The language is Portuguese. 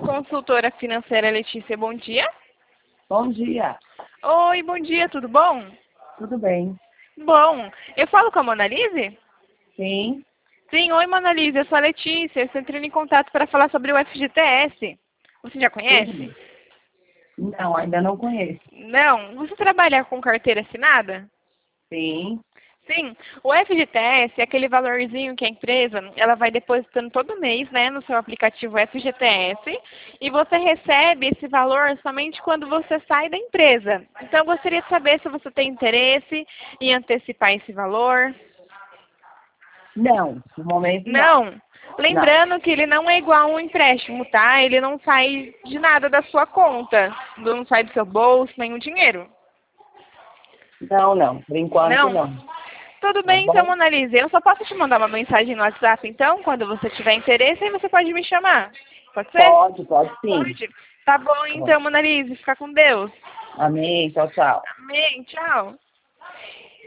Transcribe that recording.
consultora financeira Letícia, bom dia. Bom dia. Oi, bom dia, tudo bom? Tudo bem? Bom, eu falo com a Monalise? Sim. Sim, oi Monalise, eu sou a Letícia, eu estou entrando em contato para falar sobre o FGTS. Você já Tudo conhece? bem. Não, ainda não conheço. Não? Você trabalha com carteira assinada? Sim. Sim, o FGTS é aquele valorzinho que a empresa ela vai depositando todo mês, né, no seu aplicativo FGTS, e você recebe esse valor somente quando você sai da empresa. Então, eu gostaria de saber se você tem interesse em antecipar esse valor. Não, no momento não. Não. Não. Lembrando que ele não é igual a um empréstimo, tá? Ele não sai de nada da sua conta, não sai do seu bolso, nenhum dinheiro. Não, não. Por enquanto Não? não. Tudo Tá bem, então, bom? Monalise. Eu só posso te mandar uma mensagem no WhatsApp, então, quando você tiver interesse, aí você pode me chamar. Pode ser? Pode sim. Pode. Tá bom, Pode. então, Monalise. Fica com Deus. Amém. Tchau, tchau. Amém. Tchau.